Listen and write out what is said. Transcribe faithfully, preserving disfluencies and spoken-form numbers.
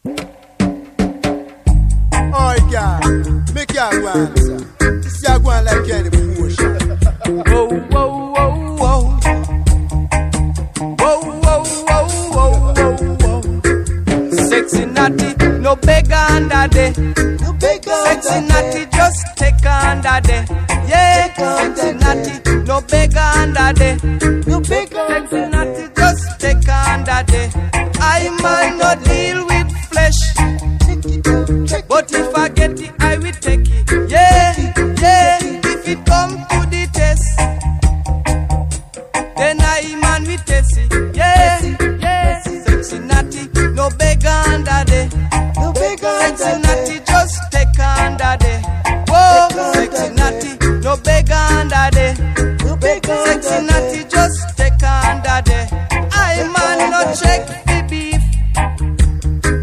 Oh, God, make your go answer. This your go like any potion. Whoa, whoa, whoa, whoa. Whoa, whoa, whoa, whoa, whoa, whoa. Sexy naughty, no beggar under there. No beggar Sexy under naughty, just take under there. Yeah, sexy naughty, no beggar under there. No beggar Sexy under naughty, just take under there. I might not deal with flesh, but if I get it, I will take it. Yeah, yeah. If it come to the test, then I man will test it. Yeah, yeah. Sexy naughty, no beggar under